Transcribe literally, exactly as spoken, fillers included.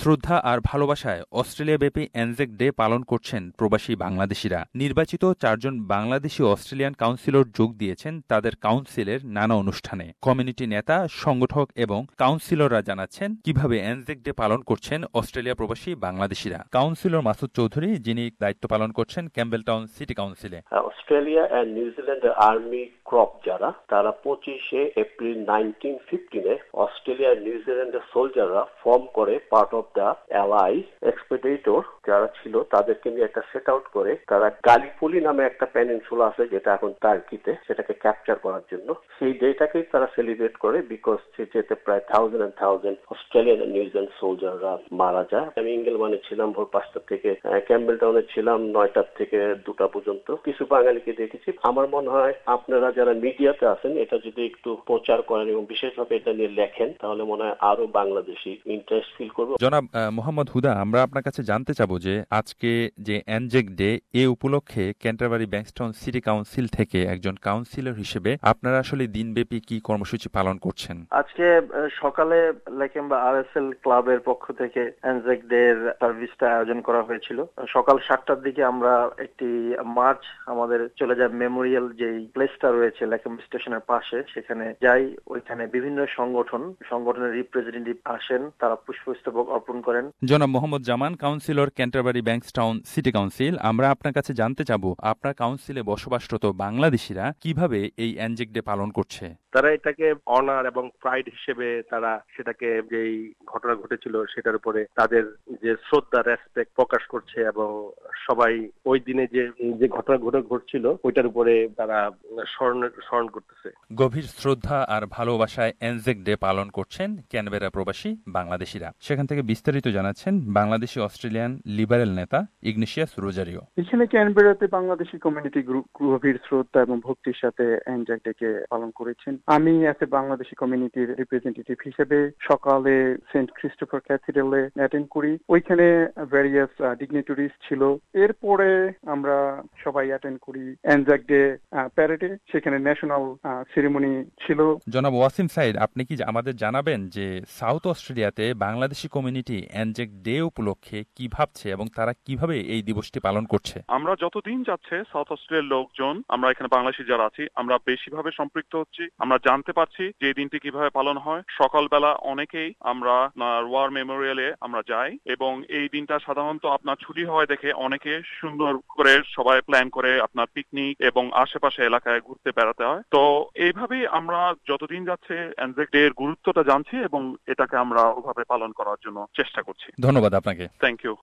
শ্রদ্ধা আর ভালোবাসায় অস্ট্রেলিয়াব্যাপী অ্যানজেক ডে পালন করছেন প্রবাসী বাংলাদেশিরা। নির্বাচিত চারজন বাংলাদেশি অস্ট্রেলিয়ান কাউন্সিলর যোগ দিয়েছেন তাদের কাউন্সিলের নানা অনুষ্ঠানে। কমিউনিটি নেতা, সংগঠক এবং কাউন্সিলররা জানাচ্ছেন কিভাবে অ্যানজেক ডে পালন করছেন অস্ট্রেলিয়া প্রবাসী বাংলাদেশিরা। কাউন্সিলর মাসুদ চৌধুরী, যিনি দায়িত্ব পালন করছেন ক্যাম্বেলটাউন সিটি কাউন্সিলে। অস্ট্রেলিয়া এন্ড নিউজিল্যান্ডের আর্মি ক্রপ যারা, তারা পঁচিশে এপ্রিল নাইনটিন ফিফটিনে অস্ট্রেলিয়া নিউজিল্যান্ডের সোলজাররা ফর্ম করে part of the ally expeditor যারা ছিল তাদেরকে নিয়ে একটা সেট আউট করে তারা গালিপলি নামে একটা পেনিনসুলা আছে যেটা এখন টার্কিতে, সেটাকে ক্যাপচার করার জন্য সেই ডেটাকেই তারা সেলিব্রেট করে, বিকজ যেতে প্রায় thousand and thousand Australian and New Zealand সোলজাররা মারা যায়। আমি ইংগেলমানে ছিলাম ভোর পাঁচটা থেকে, ক্যাম্বেলটাউনে ছিলাম নয়টার থেকে দুটা পর্যন্ত। কিছু বাঙালিকে দেখেছি। আমার মনে হয় আপনারা যারা মিডিয়াতে আছেন এটা যদি একটু প্রচার করেন এবং বিশেষভাবে এটা নিয়ে লেখেন তাহলে মনে হয় আরো বাংলাদেশি ইন্টারেস্ট ফিল করবে। জনাব মোহাম্মদ হুদা, আমরা আপনার কাছে জানতে চাবো যে আজকে যে অ্যানজেক ডে, এ উপলক্ষে ক্যান্টারবারি ব্যাংকস্টাউন সিটি কাউন্সিল থেকে একজন কাউন্সিলর হিসেবে আপনারা আসলে দিনব্যাপী কি কর্মসূচি পালন করছেন? আজকে সকালে লেকেম্বা আর এস এল ক্লাবের পক্ষ থেকে অ্যানজেক ডে এর সার্ভিসটা আয়োজন করা হয়েছিল। সকাল সাতটার দিকে আমরা একটি মার্চ আমাদের চলে যায় মেমোরিয়াল যেই প্লেসটা রয়েছে লেকেম্বা স্টেশনের পাশে, সেখানে যাই। ওইখানে বিভিন্ন সংগঠন সংগঠনের রিপ্রেজেন্টেটিভ আসেন, তারা পুষ্পস্তবক অর্পণ করেন। জনাব Mohammad Zaman, councillor Canterbury Bankstown city council, আমরা আপনার কাছে জানতে চাবো আপনার কাউন্সিলে বসবাসরত বাংলাদেশিরা কিভাবে এই অ্যানজেক ডে পালন করছে। তারা এটাকে অনার এবং প্রাইড হিসেবে তারা সেটাকে যেই ঘটনা ঘটেছিল সেটার উপরে তাদের যে শ্রদ্ধা, রেসপেক্ট প্রকাশ করছে এবং সবাই ওই দিনে যে যে ঘটনা ঘটে ঘটছিল ওইটার উপরে তারা স্মরণ স্মরণ করতেছে। গভীর শ্রদ্ধা আর ভালোবাসায় অ্যানজেক ডে পালন করছেন ক্যানবেরা প্রবাসী বাংলাদেশিরা। সেখান থেকে বিস্তারিত জানাচ্ছেন বাংলাদেশি অস্ট্রেলিয়ান লিবারেল নেতা ইগনেশিয়াস রোজারিও। এখানে ক্যানবেরাতে বাংলাদেশি কমিউনিটি গ্রুপ গভীর শ্রদ্ধা এবং ভক্তির সাথে অ্যানজেক ডে কে পালন করেছেন। আমি এসে বাংলাদেশি কমিউনিটির রিপ্রেজেন্টেটিভ হিসেবে সকালে সেন্ট ক্রিস্টোফার ক্যাথিড্রালে অ্যাটেন্ড করি। ওইখানে ভ্যারিয়াস ডিগনিটরিজ ছিল। এরপরে আমরা সবাই অ্যাটেন্ড করি অ্যানজেক ডে প্যারেডে, সেখানে ন্যাশনাল সেরেমনি ছিল। জনাব ওয়াসিম সাইদ, আপনি কি আমাদের জানাবেন যে সাউথ অস্ট্রেলিয়াতে বাংলাদেশি কমিউনিটি অ্যানজেক ডে উপলক্ষে কি ভাবছে এবং তারা কিভাবে এই দিবসটি পালন করছে? আমরা যতদিন যাচ্ছে সাউথ অস্ট্রেলিয়ার লোকজন, আমরা এখানে বাংলাদেশি যারা আছি, আমরা বেশিভাবে সম্পৃক্ত হচ্ছি। আমরা জানতে পারছি যে এই দিনটি কিভাবে পালন হয়। সকালবেলা অনেকেই আমরা ওয়ার মেমোরিয়ালে আমরা যাই এবং এই দিনটা সাধারণত আপনার ছুটি হয় দেখে অনেকে সুন্দর করে সবাই প্ল্যান করে আপনার পিকনিক এবং আশেপাশে এলাকায় ঘুরতে বেড়াতে হয়। তো এইভাবেই আমরা যতদিন যাচ্ছে অ্যানজেক ডে এর গুরুত্বটা জানছি এবং এটাকে আমরা ওভাবে পালন করার জন্য চেষ্টা করছি। ধন্যবাদ আপনাকে। Thank you.